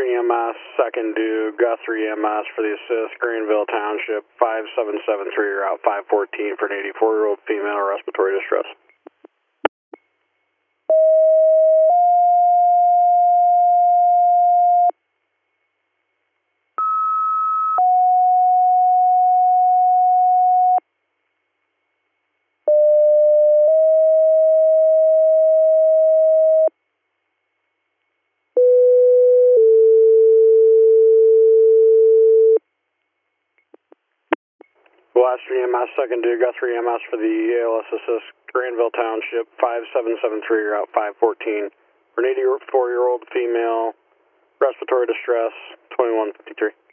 EMS, second due, Guthrie EMS for the assist, Greenville Township, 5773, Route 514 for an 84-year-old female, respiratory distress. Gloucester EMS, second due, Guthrie EMS for the ALS assist, Granville Township, 5773, Route 514 for an 84-year-old female, respiratory distress, 2153.